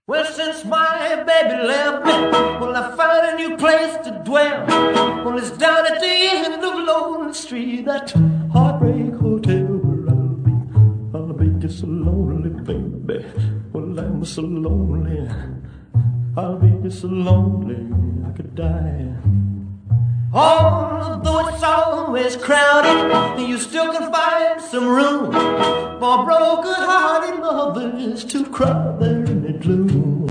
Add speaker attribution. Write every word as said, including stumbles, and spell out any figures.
Speaker 1: Well, since my baby left me, well, I found a new place to dwell. Well, it's down at the end of Lonely Street, that Heartbreak Hotel where I'll be. I'll be just so lonely, baby. Well, I'm so lonely. I'll be just so lonely I could die. Although it's always crowded, you still can find some room for broken-hearted lovers to cry there in the gloom.